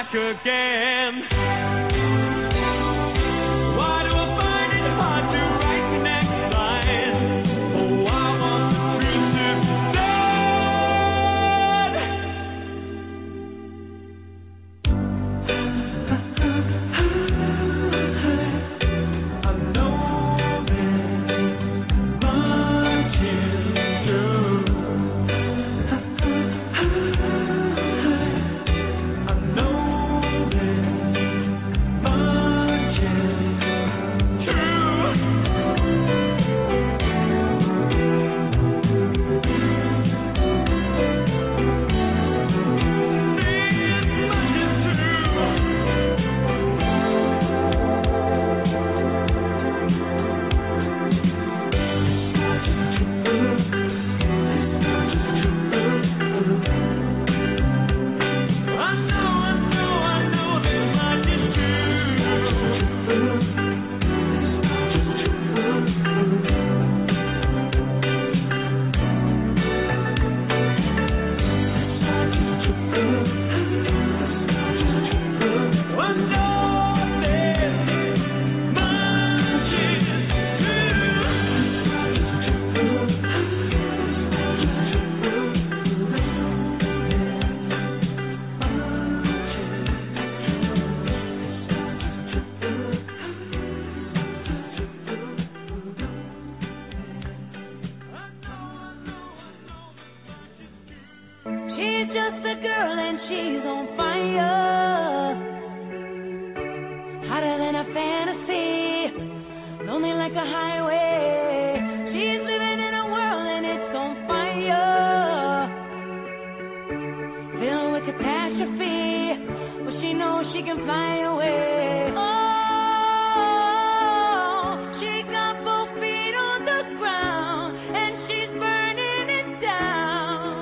back again. Why do I find it hard to write the next line? Oh, I want the truth to I know there's much is true. I know there's much is true. She's just a girl and she's on fire, hotter than a fantasy, lonely like a highway. She's living in a world and it's on fire, filled with catastrophe, but she knows she can fly away. Oh, she got both feet on the ground and she's burning it down.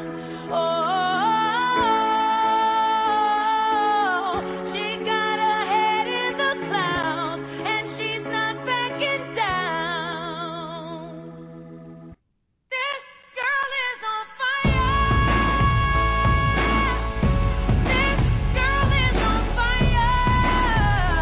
Oh, she got her head in the clouds and she's not backing down. This girl is on fire. This girl is on fire.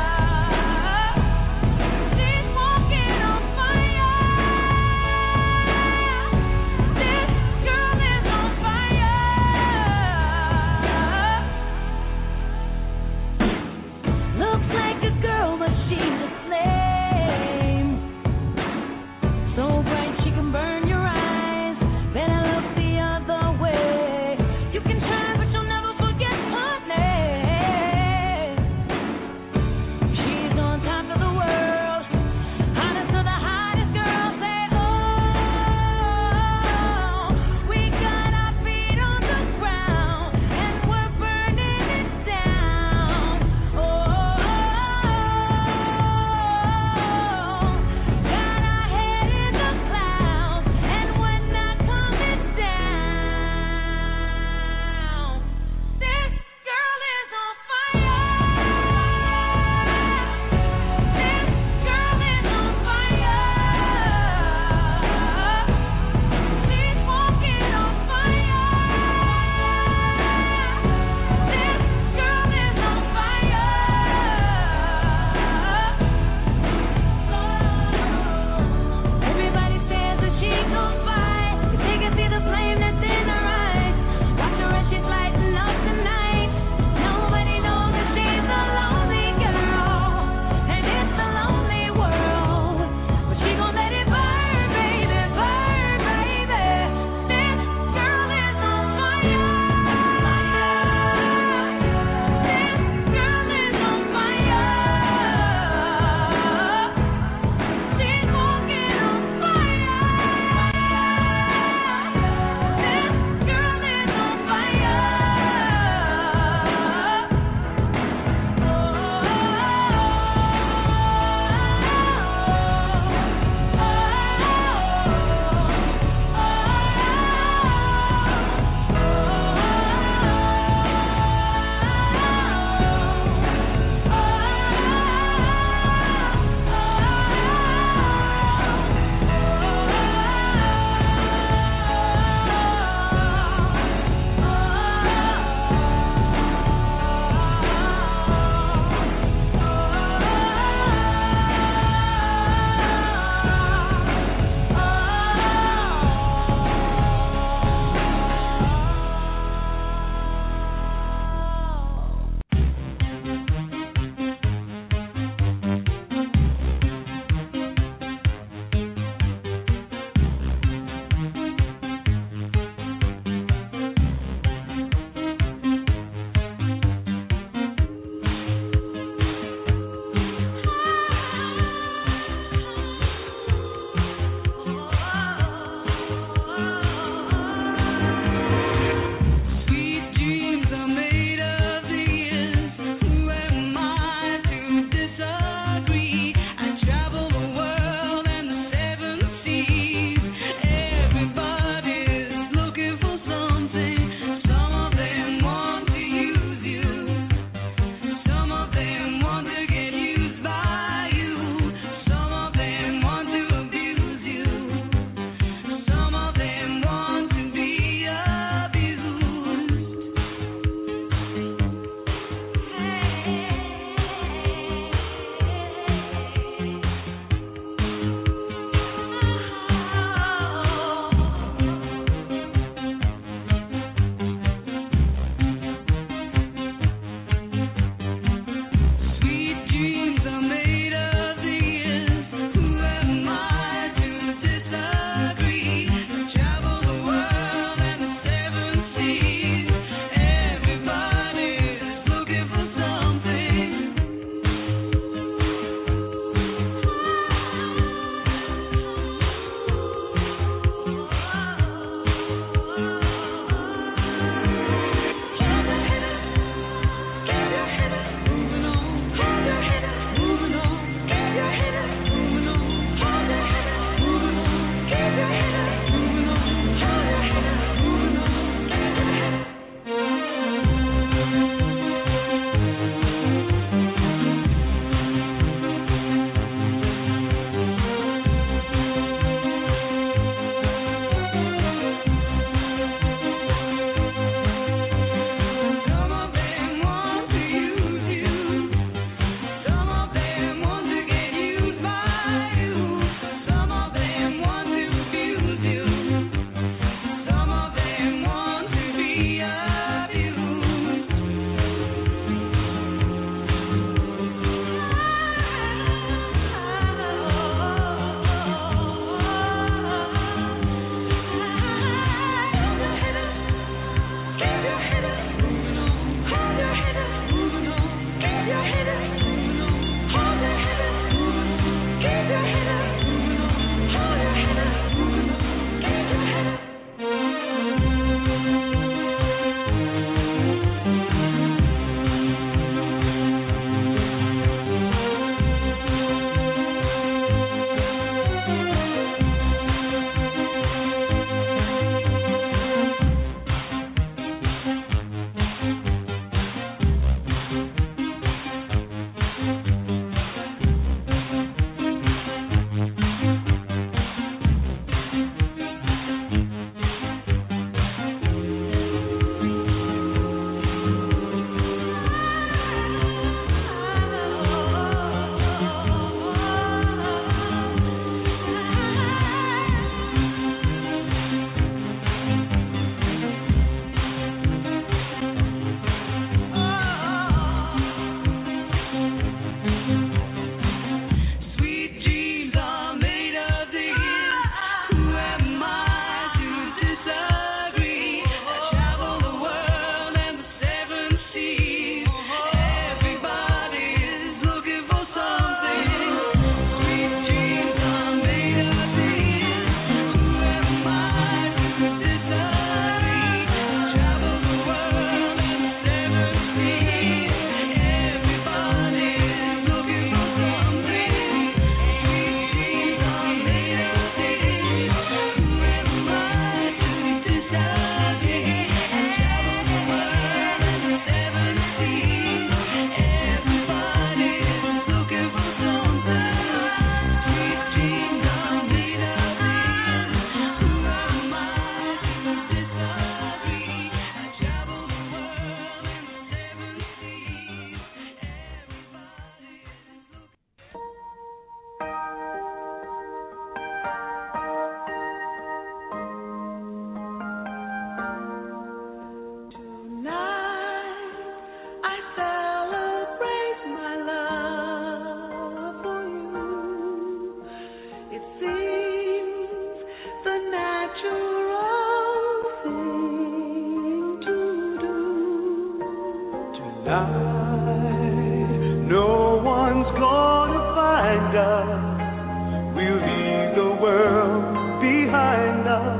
Tonight, no one's gonna find us. We'll leave the world behind us.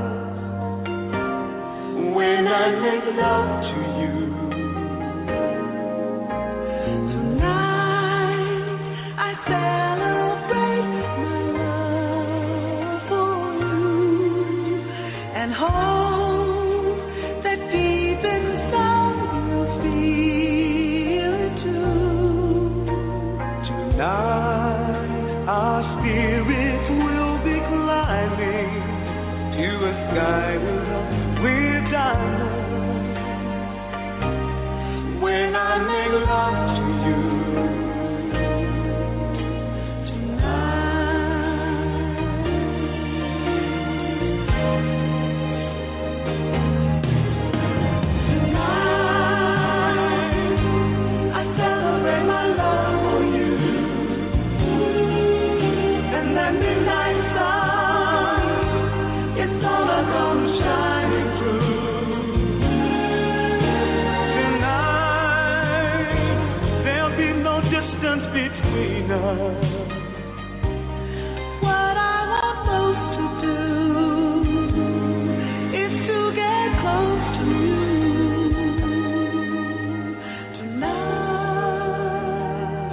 When I make love to you. Tonight, I celebrate my love for you and hope that deep inside you'll feel it too. Tonight, our spirits will be climbing to a sky with diamonds. When I make love to you. Between us. What I want most to do is to get close to you tonight.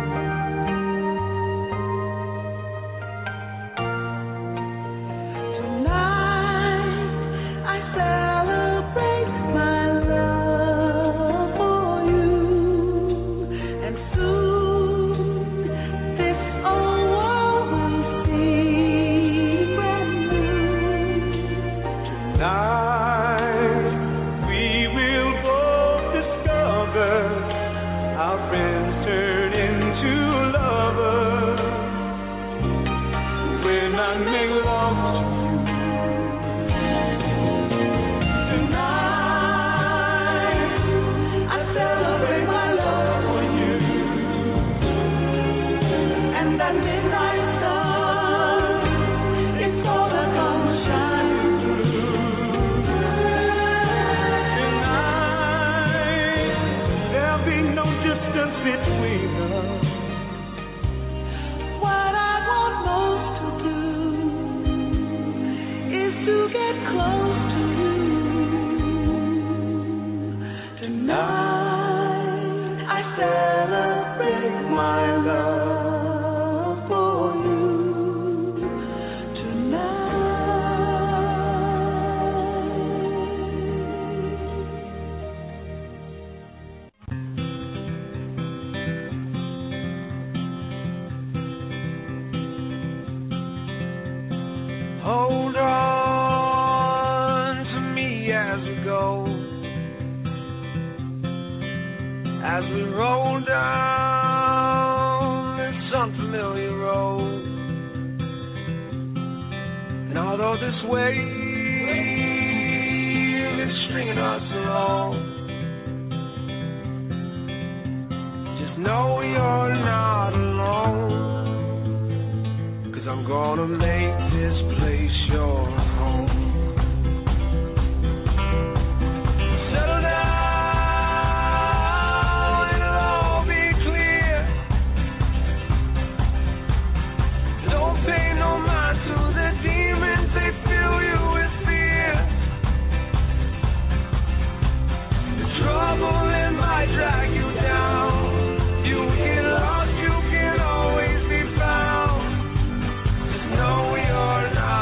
Tonight, I celebrate my love for you, and soon this old world will seem brand new. Tonight, we will both discover our friends turn into lovers. When I make love to you. Tonight, I celebrate my love for you. And that midnight sun, it's all that comes shining through. Tonight, there'll be no distance between us. What I want most to do is to get close to you tonight. I celebrate my love for you Hold on to me as we go, as we roll down this unfamiliar road. And although this wave is stringing us along, just know you're not alone. 'Cause I'm gonna make this place your home. Settle down, it'll all be clear. Don't pay no mind to the demons, they fill you with fear. The trouble that might drag you down, you get lost, you can always be found. Just know you're not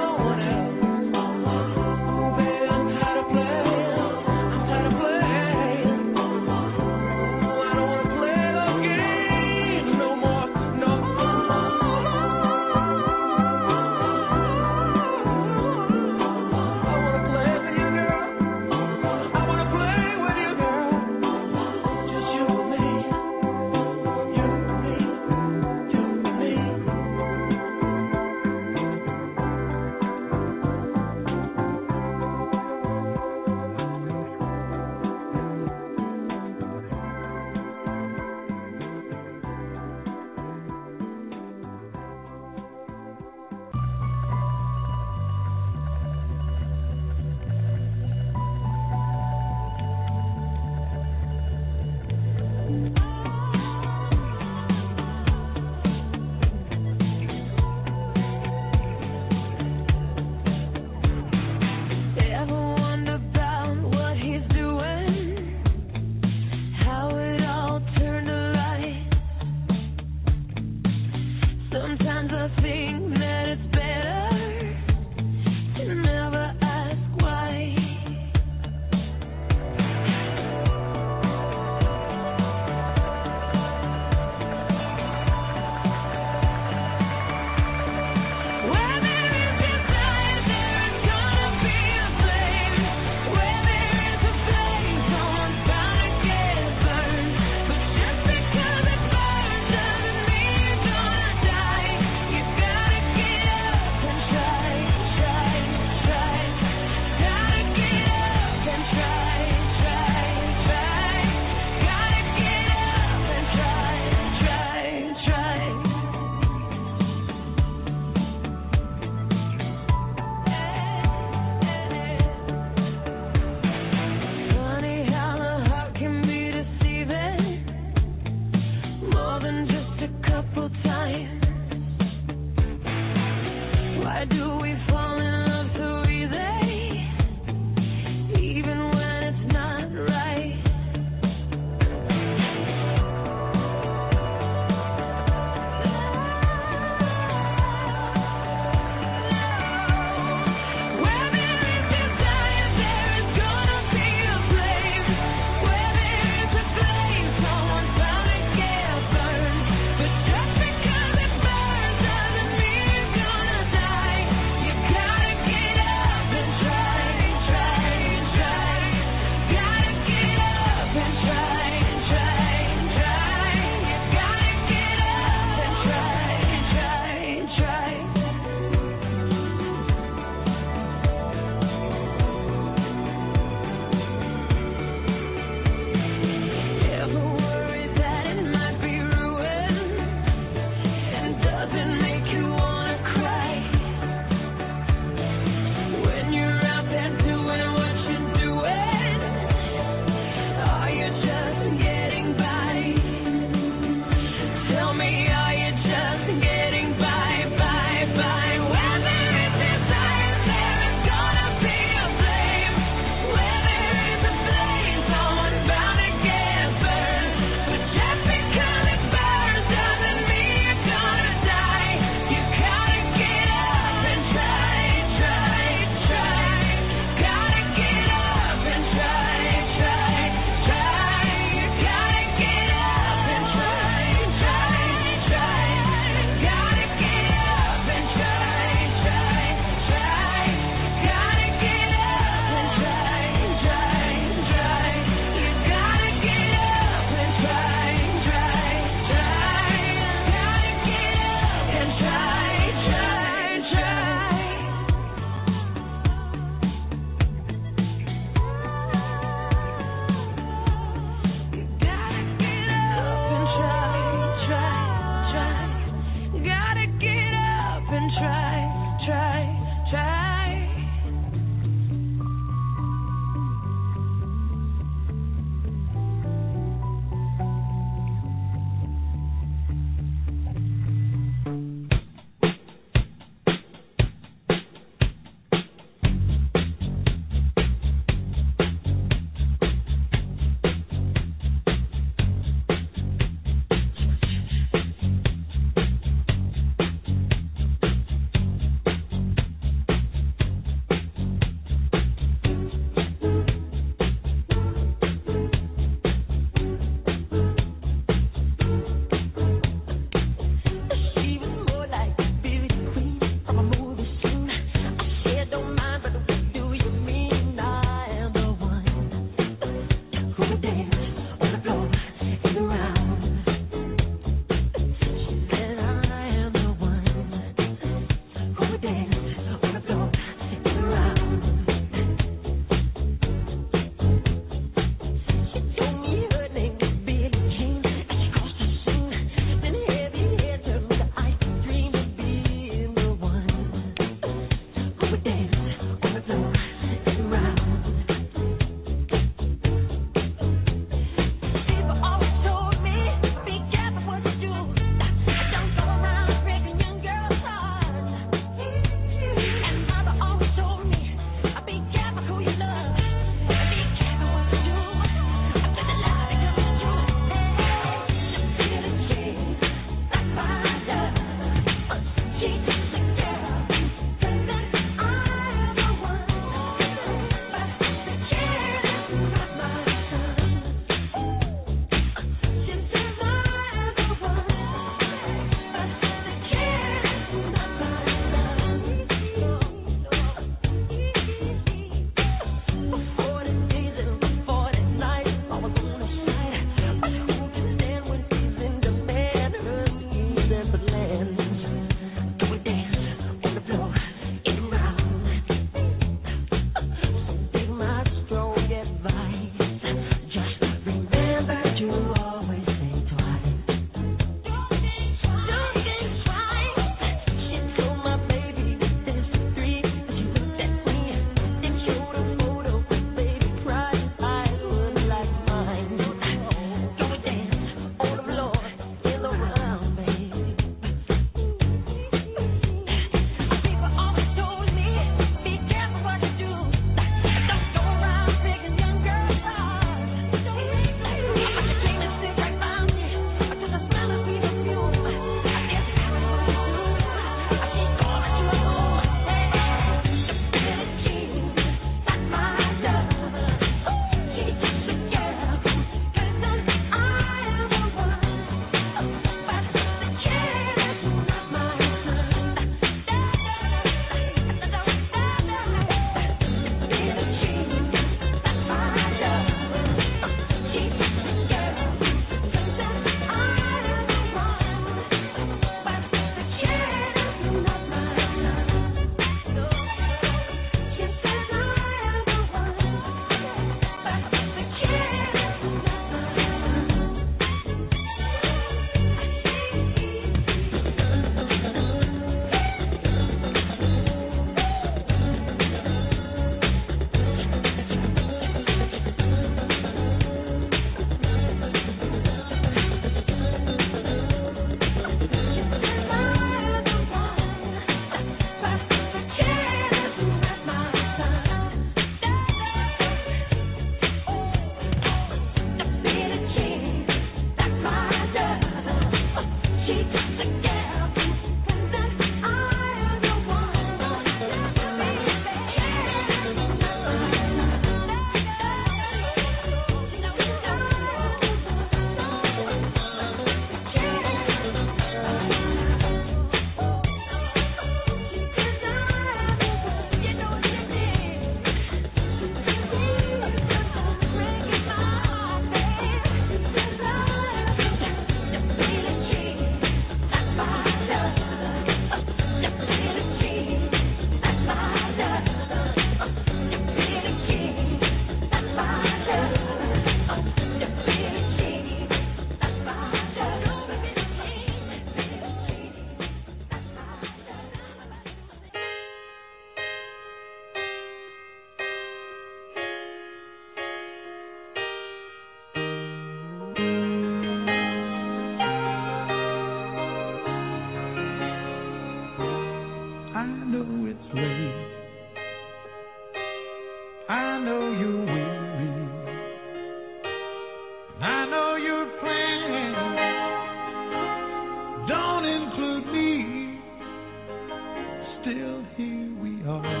me. Still here we are,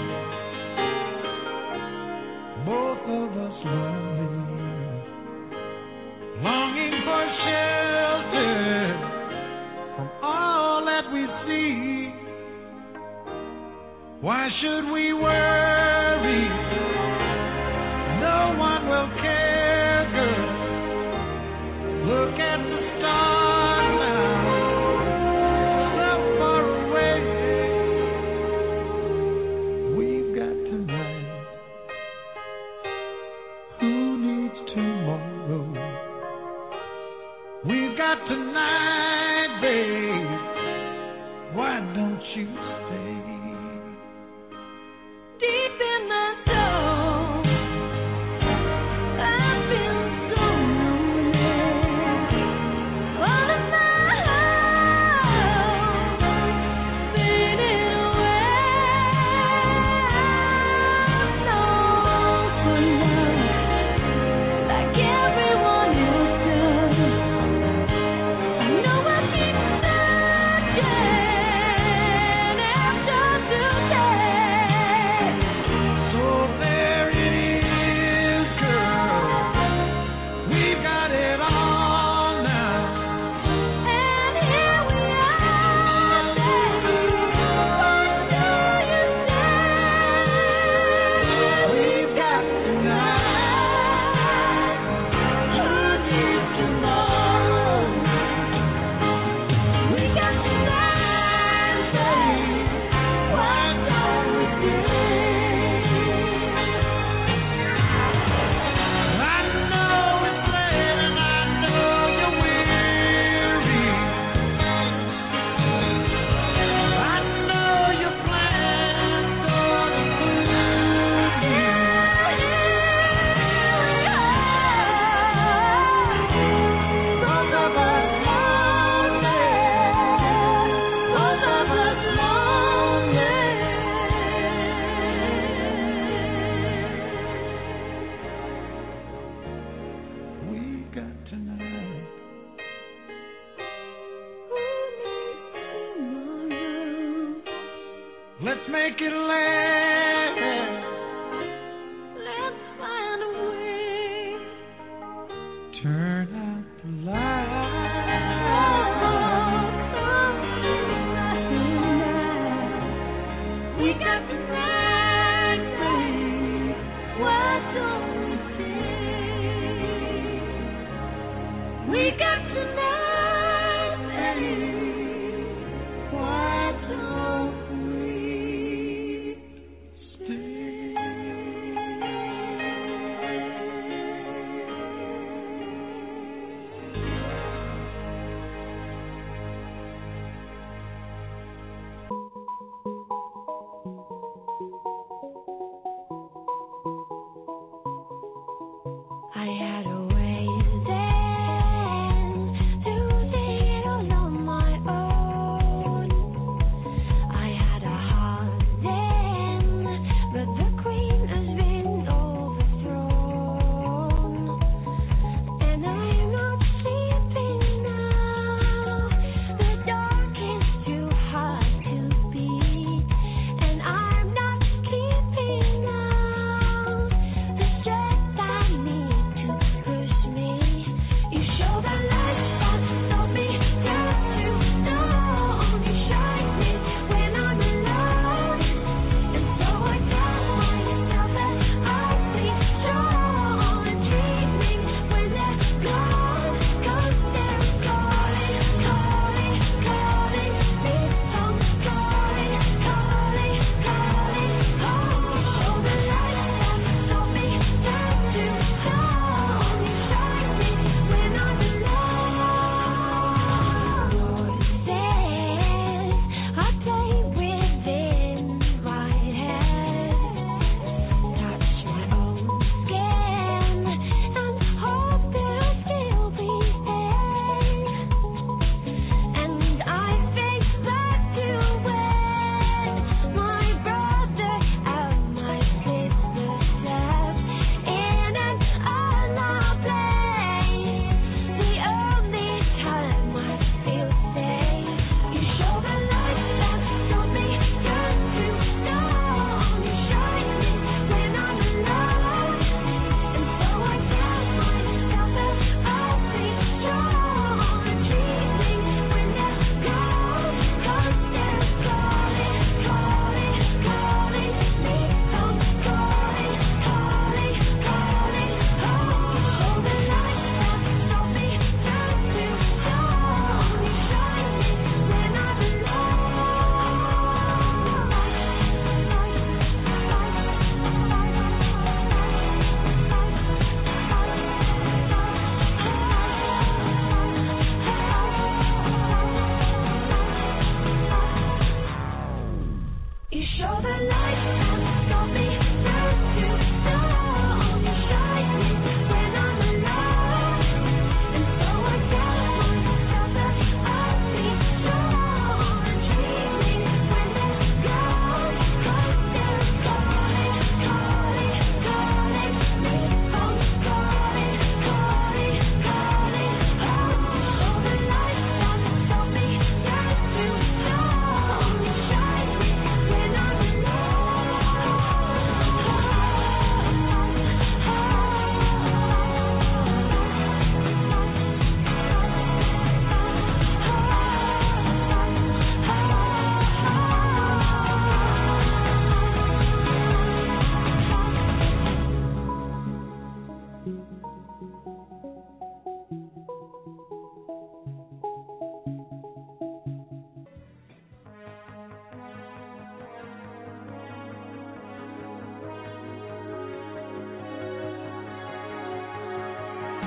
both of us lonely, longing for shelter from all that we see. Why should we worry? No one will care, girl. Look at the stars now, so far away. We've got tonight. Who needs tomorrow? We've got tonight, babe. Why don't you stay? Deep in my soul, I feel so lonely. All of my hope faded away. I long for love like everyone else does. I know I keep searching after today. So there it is, girl. We've got it all now. And here we are, baby. What do you say? We've got tonight. Who needs tomorrow? We got tonight, baby. Why don't we stay? I know it's late and I know you're weary. I know your plans are to Both of us lonely. Both of us lonely. We've got tonight. Who needs tomorrow? Let's make it last. Let's find a way. Turn out the lights. We got tonight, babe. Why don't we stay? We got tonight, babe. Why don't we I had a way to dance to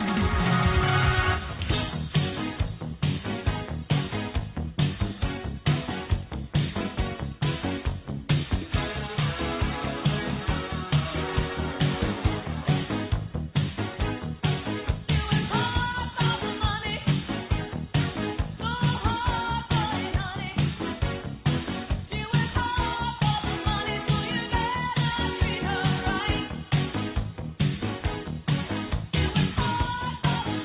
Treat her right.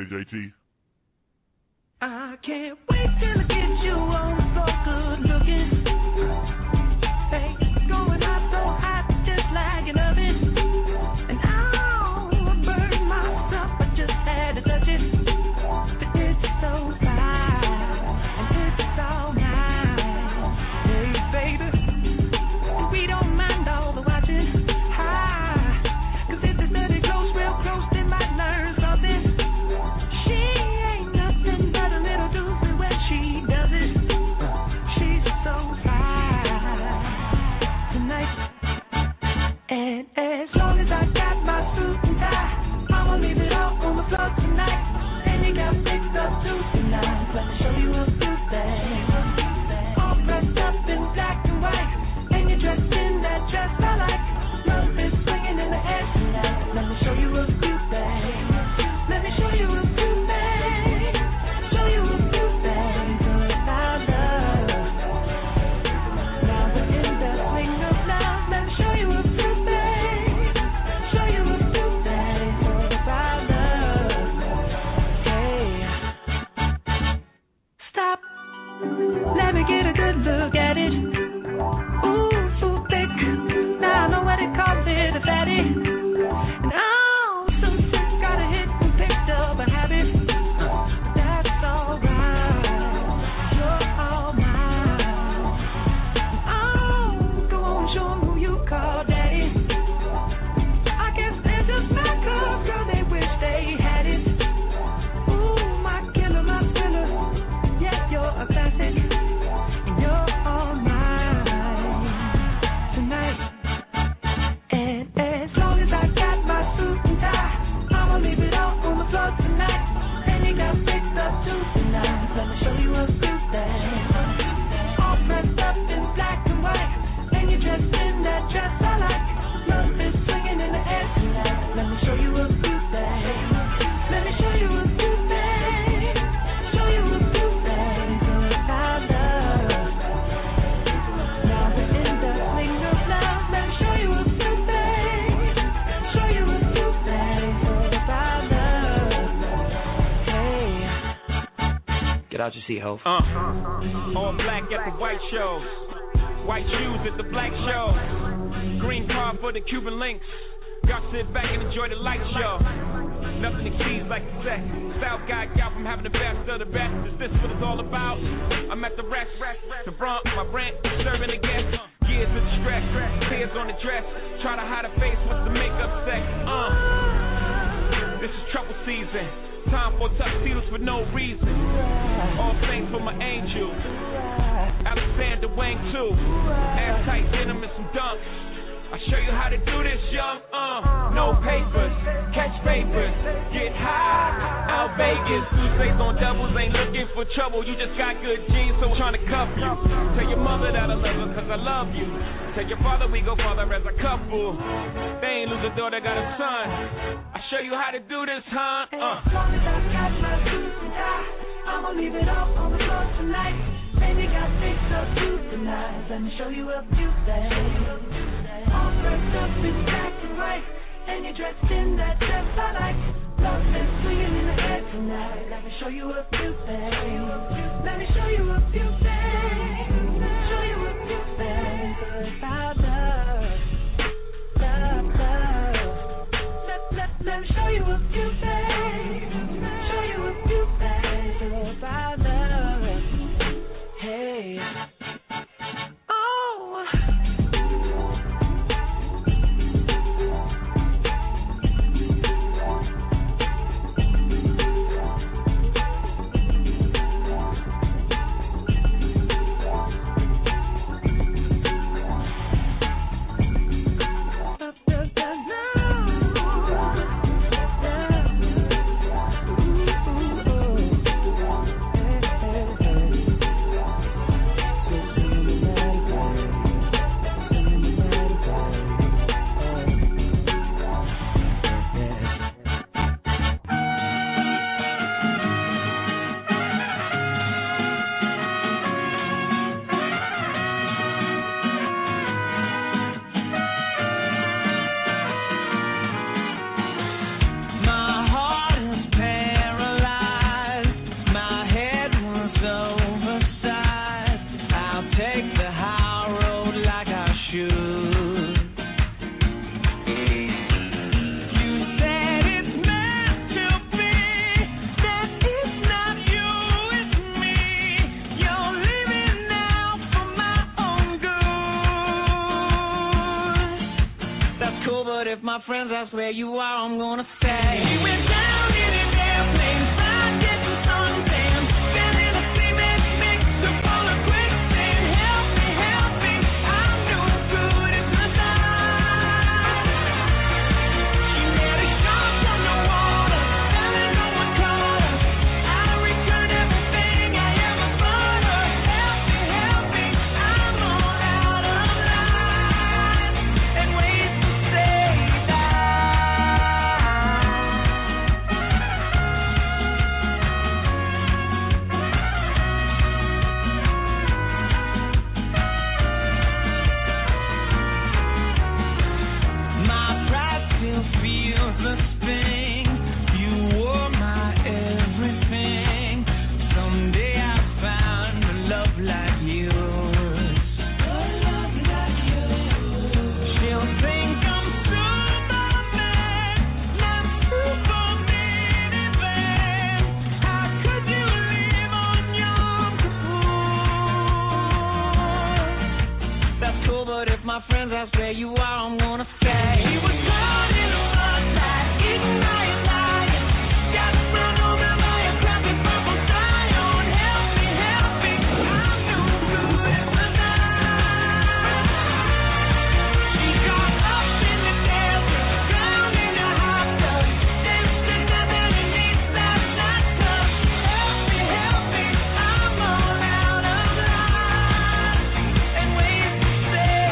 there, JT? I can't wait till I get you on the floor, good looking. Hey, going out so hot, just like an oven. And I'll burn myself, I just had to touch it. But it's so fine, and it's all mine. Hey, baby, we don't mind all the watching. Cause if it's dirty close, real close, they might learn something. She ain't nothing but a little doozy when she does it. She's so fine tonight. And as long as I got my suit and tie, I'ma leave it all on the floor tonight. And you got fixed up too tonight. Let me show you a few things. All dressed up in black and white, and you're dressed in that dress I like. Love is swinging in the air tonight. Let me show you a few things. Let me show you a few things. Show you a few things about love. Now we're in the swing of love. Let me show you a few things. Show you a few things about love. Hey, stop. Let me get a good look at it. Ooh, so thick. Now I know what they call it, a fatty. And oh, so sick, got a hit and picked up a habit. But that's alright. You're all mine. Oh, go on, show 'em who you call daddy. I guess they're just my girl, they wish they had it. Ooh, my killer, my thriller. Yeah, you're a classic. And you're all mine tonight. And as long as I got my suit and tie, I'ma leave it all on the floor tonight. And you got fixed up too tonight. Let me show you a few things. All dressed up in black and white, and you're dressed in that dress I like. Love is swinging in the air tonight. Let me show you a few things. Let me show you a few things. Show you a few things about love. Now we're in the swing of love. Let me show you a few things. Show you a few things about love. Hey. Get out your seat, ho. All black at the white show. White shoes at the black show. Green car for the Cuban links. Y'all sit back and enjoy the light show. Nothing exceeds like the sex. Style guy got from having the best of the best. Is this what it's all about? I'm at the rest. The Bronx, my rent, serving the guests. Years of stress, tears on the dress. Try to hide a face with the makeup sex. This is trouble season. Time for tuxedos for no reason. All saints for my angel. Alexander Wang too. Ass tight denim and some dunks. I show you how to do this, young. No papers, catch papers, get high. Out Vegas, Tuesdays on doubles, ain't looking for trouble. You just got good genes, so I'm trying to cuff you. Tell your mother that I love her, cause I love you. Tell your father we go father as a couple. They ain't lose a daughter, got a son. I show you how to do this, huh? As long as I got my suit and tie, I'ma leave it all on the floor tonight. And you got fixed up too tonight. Let me show you a few things. All dressed up in black and white, and you're dressed in that dress I like. Love is swinging in the air tonight. Let me show you a few things. Let me show you a few things. Show you a few things about love. Let me show you a few things. Show you a few things about love. Hey. Oh. but if my friends ask where you are, I'm gonna say he went down in an airplane, fried getting suntan, been in a cement mixer full of quicksand. Help me, I'm no good at design. She met a shark on the water, fell in no one caught her. I return everything I ever bought her. Help me, I'm all out of line and ways to say my pride still feels the sting. You were my everything. Someday I'll find a love like yours. She'll think I'm Superman, not Superman. How could you live on Yom Kippur? That's cool, but if my friends ask where you are, I'm gonna say he was caught in a mud fight, eaten by a lion, got run over by a crappy purple scion. Help me, I'm no good at design. She got up in the desert, drowned in a hot tub, danced to nothing and needs that tub. Help me, I'm all out of line and ways to say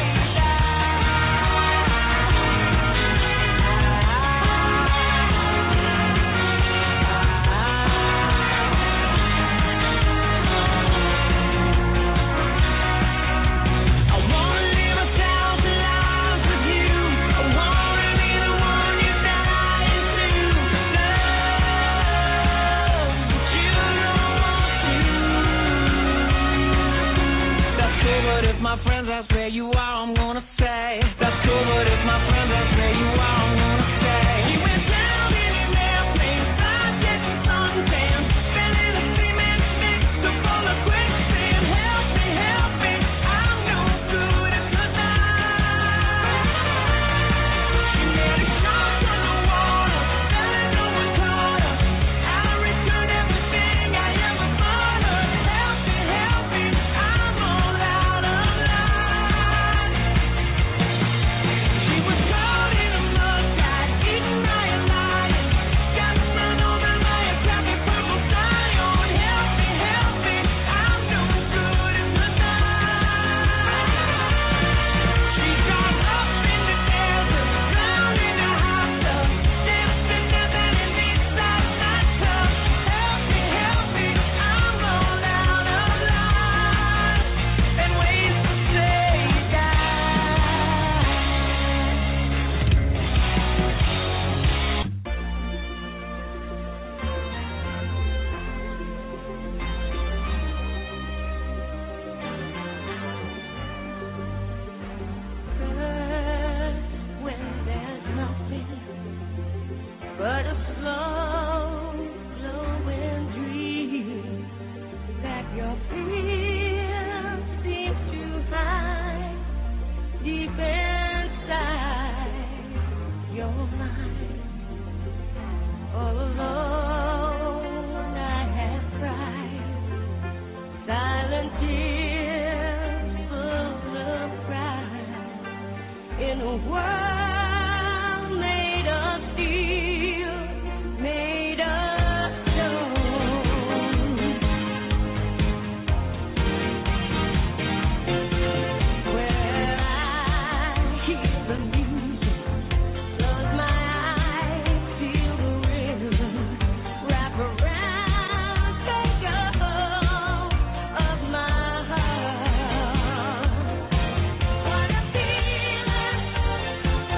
I wanna live 1,000 lives with you. I wanna be the one you die into. Love, but you don't want to. That's cool, but if my friends ask where you are, I'm gonna say. That's cool, but if my friends ask where you are, I'm gonna say he went down in an airplane, fried getting suntan, been in a cement mixer full of quicksand. Help me, I'm no good at design. She met a shark on the water, fell in no one caught her. I return everything I ever bought her. Help me, I'm all out of line. She was caught in a mud fight, eaten by a lion, got run over by a crappy purple scion. Help me, I'm no good at design. She got up in the desert, drowned in a hot tub, danced to nothing and needs that tub. Help me, I'm all out of line and ways to say when there's nothing but a slow flowing dream that your fears seem to hide deep inside your mind. All alone I have cried silent tears full of pride in a world made of steel, made of stone. Where I hear the music, close my eyes, feel the rhythm, wrap around, take a hold of my heart. What a feeling.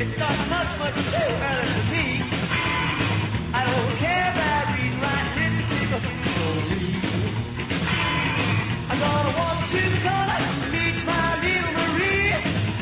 It's not much too early for me. I don't care about reading, writing, lipstick, or story. I'm gonna walk to the corner to meet my little Marie.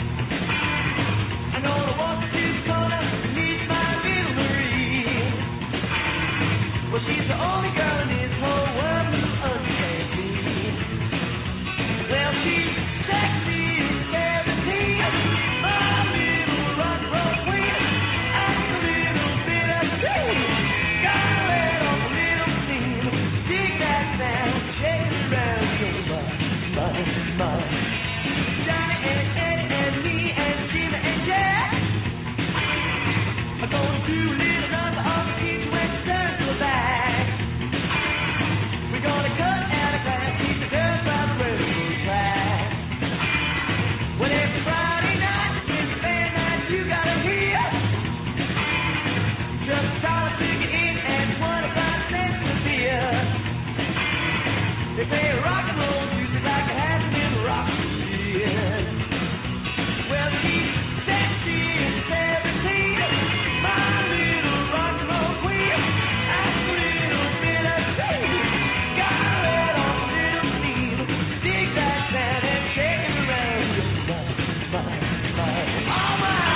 I'm gonna walk to the corner to meet my little Marie. Well, she's the only girl in this whole world who understands me. Well, she's sexy and 17, my little rock and roll queen. I'm a little bit of steam, gotta let off a little steam. Dig that sound, shake it around your butt. Johnny and Eddie and me and Gina and Jack are gonna do a little number on the beach when she turns to her back. We're gonna cut out a class, keep the girls by the railroad track. Well, every Friday night is band night, you gotta hear. Just a dollar ticket in and 25 cents for beer. They play rock and roll music like it hasn't been rocked for years. Well, she's sexy and 17, my little rock and roll queen. I'm a little bit of steam, gotta let off a little steam. Dig that sound and shake it around your butt. All right.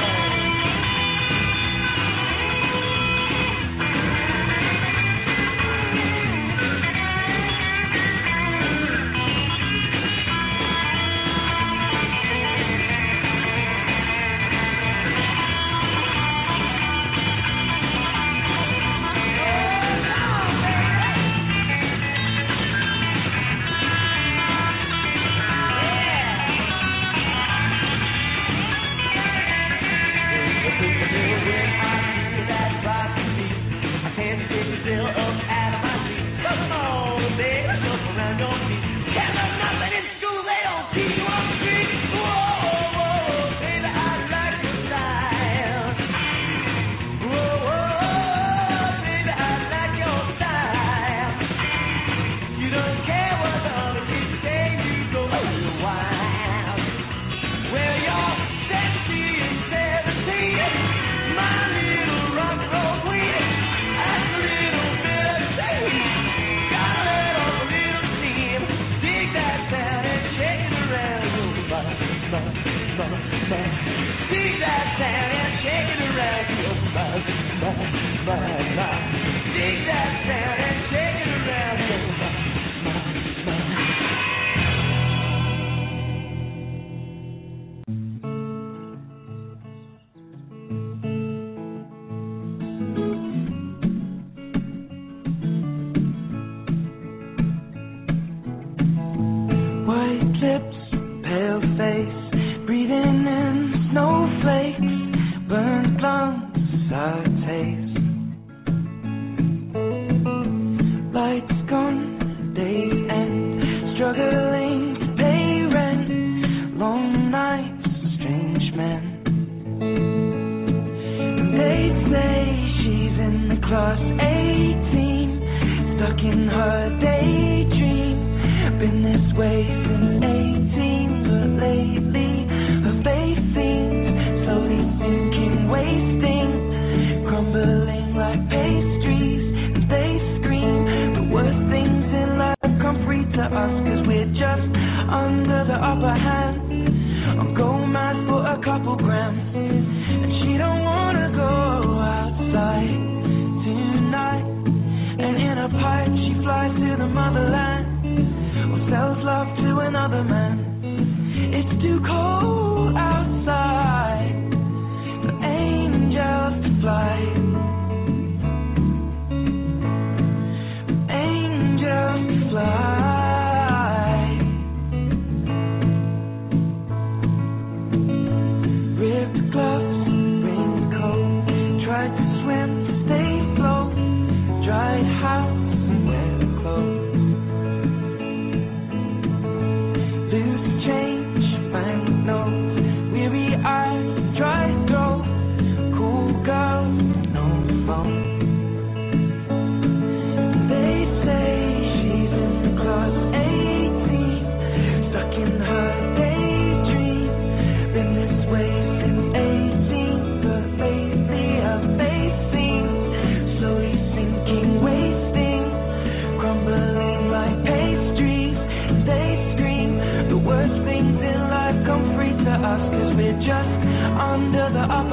Dig that sound and shake it around your butt. Dig that sound and shake it around your White lips, pale face, breathing in snowflakes, burnt lungs, sour taste. Lights gone, day end, struggling to pay rent, long nights, strange men. They say she's in the class 18, stuck in her daydream. Been this way since 18, but lately her face seems slowly sinking, wasting, crumbling like pastries. And they scream the worst things in life come free to us, 'cause we're just under the upper hand. I'm going mad for a couple grams, and she don't wanna go outside tonight. And in a pipe she flies to the motherland, or sells love to another man. It's too cold outside for angels to fly. For angels to fly. Ripped gloves, rain coat, tried to swim to stay afloat. Dried house and wear clothes. Loose change, banknotes.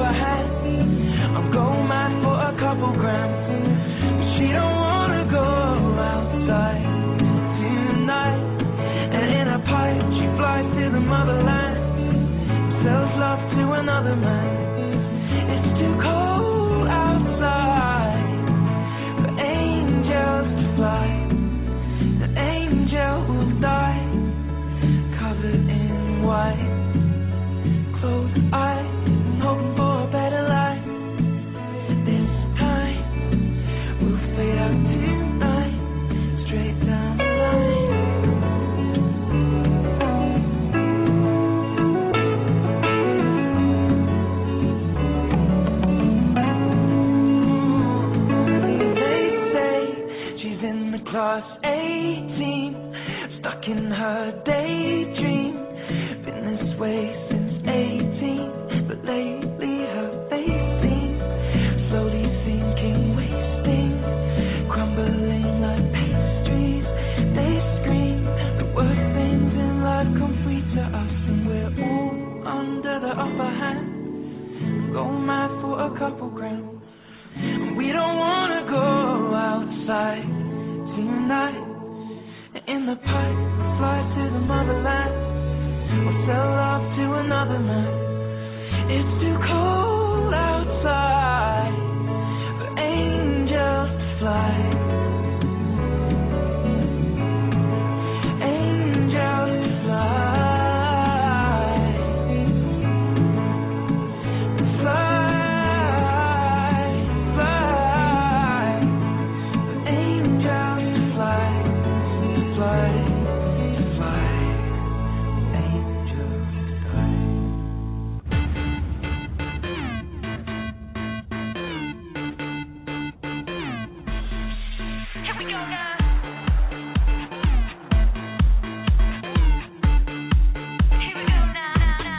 upper hand. I'm going mad for a couple grams, but she don't wanna go outside tonight. And in a pipe she flies to the motherland, sells love to another man. It's too cold outside for angels to fly. The angel will die, covered in white. Close eyes and hope for a better life. This time we'll fade out tonight, straight down the line. They say she's in the class 18, stuck in her daydream. Been this way since 18, but lately her face seems slowly sinking, wasting, crumbling like pastries. They scream the worst things in life come free to us, and we're all under the upper hand. Go mad for a couple grams, and we don't wanna go outside tonight. In the pipe, fly to the motherland, or sell love to another man. It's too cold outside for angels to fly. Angels to fly. Fly, fly. For angels to fly. Fly, fly. Angels to fly. Here we go now. Here we go now.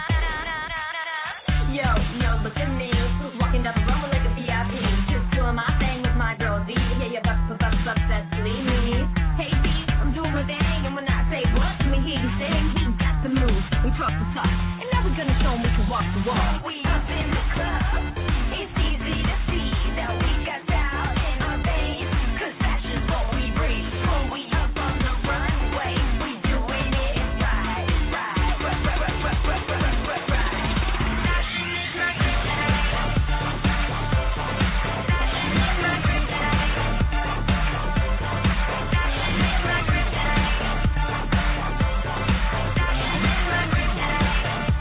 Yo, look at me. Walking down the road like a VIP. Just doing my thing with my girl D. Yeah, you that's leave me. Hey D, I'm doing my thing, and when I say what, let me hear you sing. He got the moves. We talk the talk, and now we're gonna show 'em we can walk the walk. We up in the club. It's easy to see that we got style in our veins, 'cause fashion's what we breathe. When we up on the runway, we doing it right. Fashion is my kryptonite. Fashion is my kryptonite. Fashion is my kryptonite. Fashion is my kryptonite.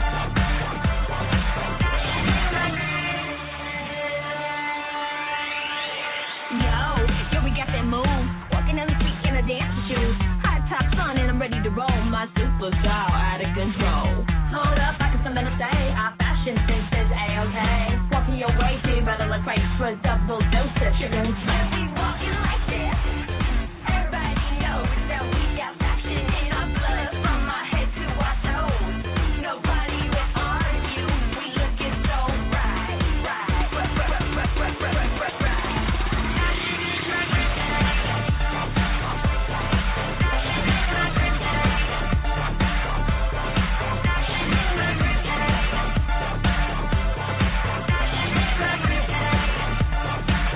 Yo, we got that move. Walking down the street in a dancing shoes. High top sun and I'm ready to roll. My superstar out of control. Hold up, I got something to say. Our fashion sense is A-okay. Walking your way to better look great for a double dose of sugar and spice. We walking like this. Everybody knows that we got fashion in our blood, from our head to our toes. Nobody will argue. We looking so right. Fashion is my kryptonite. Fashion is my kryptonite. Fashion is my kryptonite. Fashion is my kryptonite.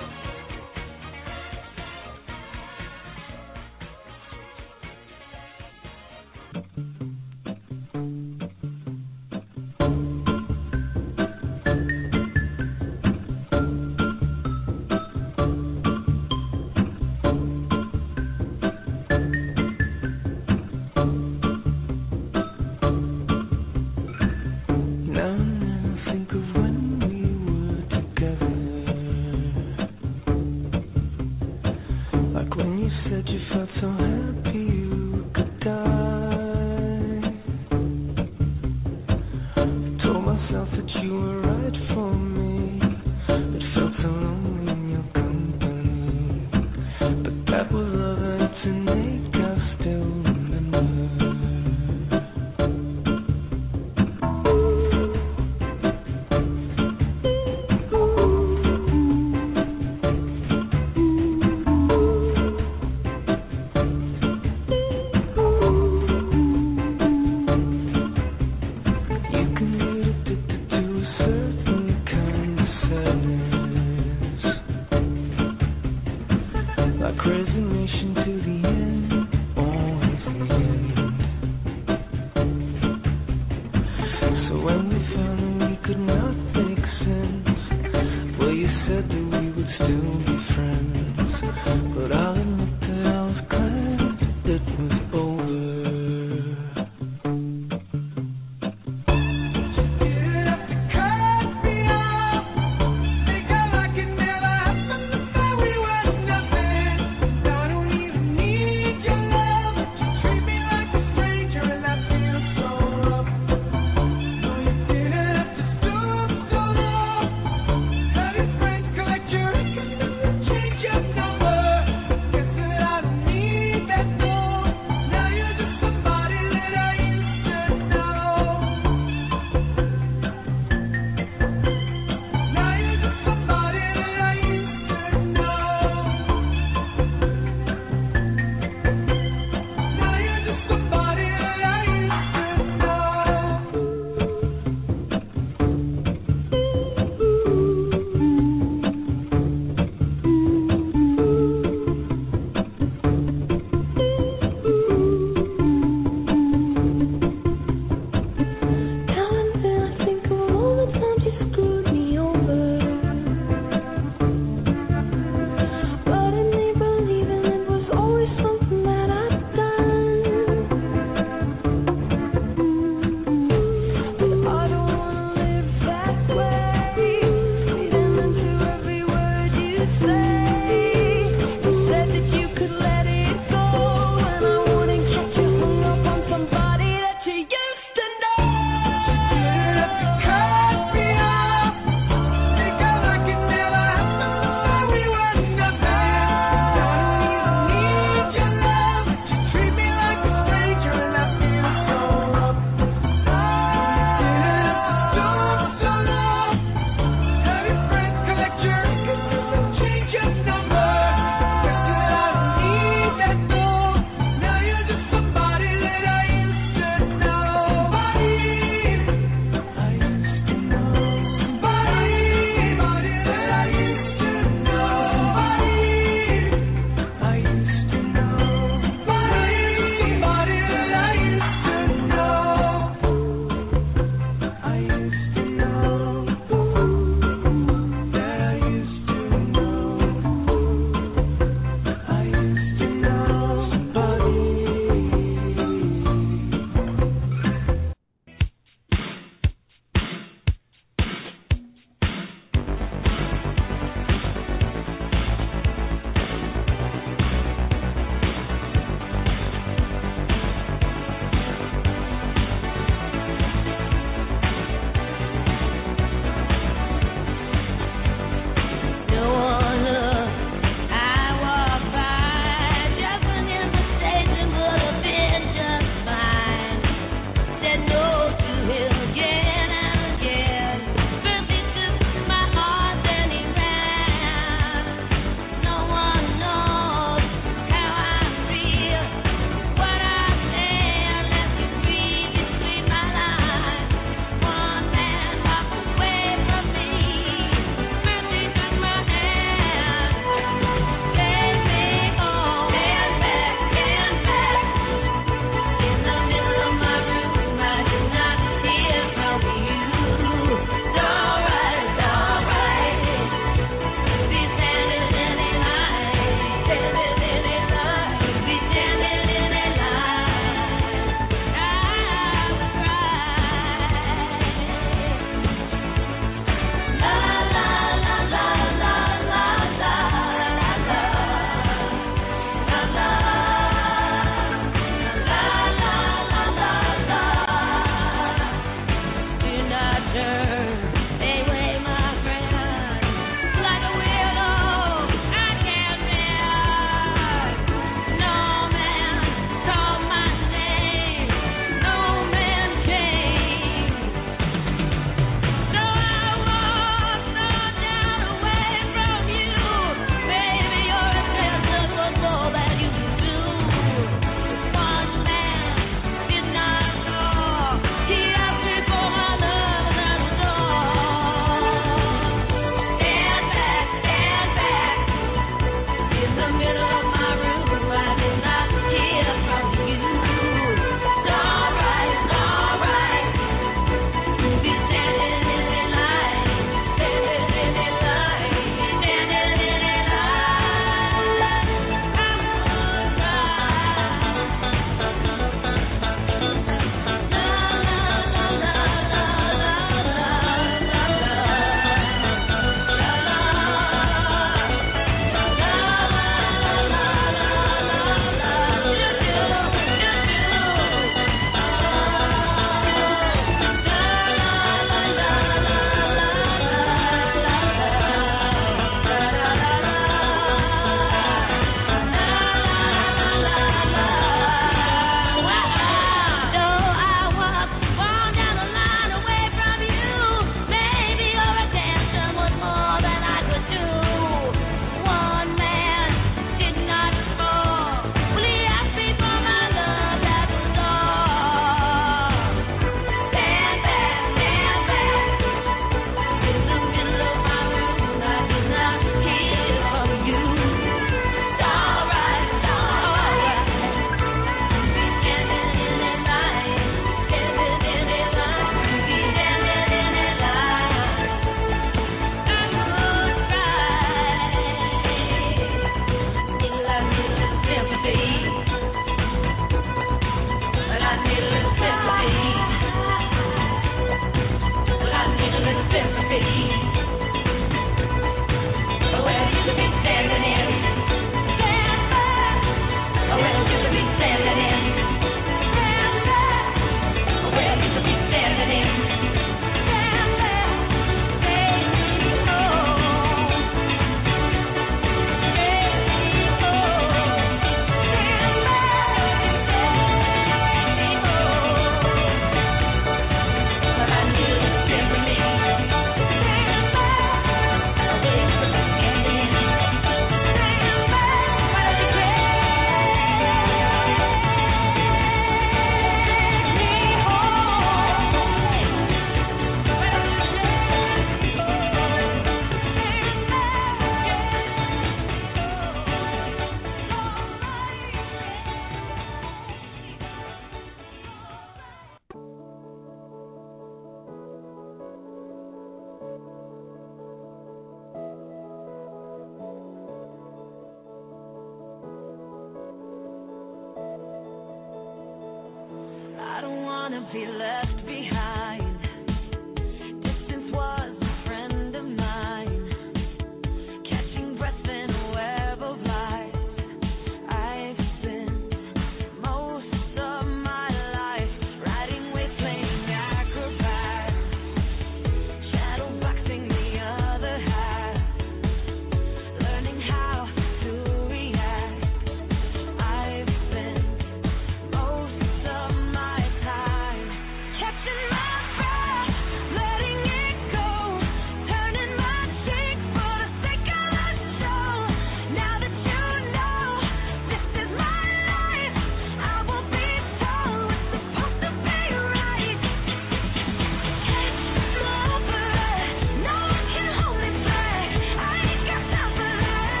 ones he left behind. Distance was a friend of mine, catching breath in a web of lies. I've spent most of my life riding with playing acrobats, shadowboxing the other half, learning how to react. I've spent most of my time catching my breath, letting it go, turning my cheek for the sake of the show. Now that you know this is my life, I will be told it's supposed to be right. Catch my breath, no one can hold me back. I ain't got time for that.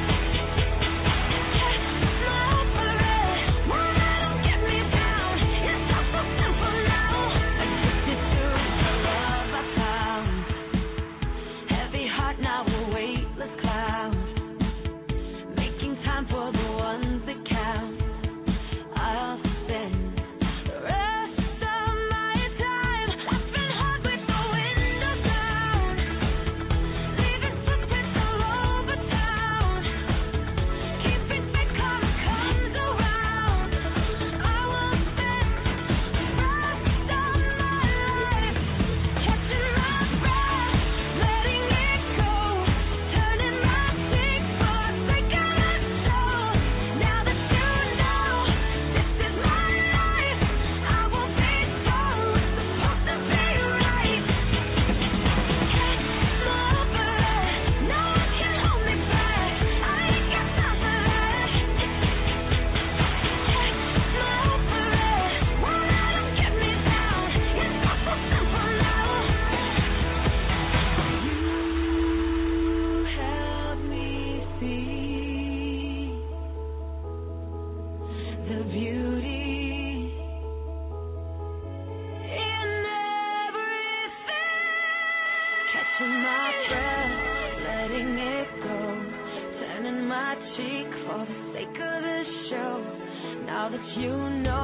Catch my breath, won't let 'em get me down. It's all so simple now. Addicted to the love I found. Heavy heart now a weightless cloud. Making time for the ones that count. I'll spend the rest of my time laughing hard with the windows down, leaving footprints all over town. Keeping faith karma comes around. I will spend the rest of my life catching my breath, letting it go, turning my cheek for the sake of the show. Now that you know this is my life, I will be told it's supposed to be right. Catch my breath, no one can hold me back. I ain't got time for that. Catch my breath, won't let 'em get me down. It's all so simple now. You help me see the beauty in everything. Catching my breath, letting it go, turning my cheek for the sake of the show. Now that you know